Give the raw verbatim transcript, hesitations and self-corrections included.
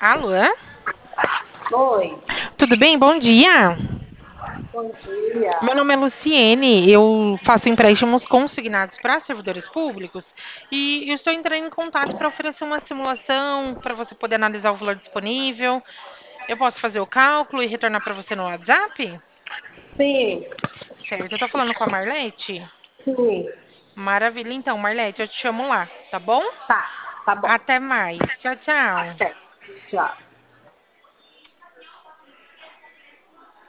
Alô? Oi, Tudo bem? Bom dia. bom dia. Meu nome é Luciene, eu faço empréstimos consignados para servidores públicos e eu estou entrando em contato para oferecer uma simulação para você poder analisar o valor disponível. Eu posso fazer o cálculo e retornar para você no WhatsApp? Sim, Certo, eu estou falando com a Marlete? sim, Maravilha, então, Marlete, eu te chamo lá, tá bom? tá, tá bom. Até mais. Tchau, tchau. Até. Tchau.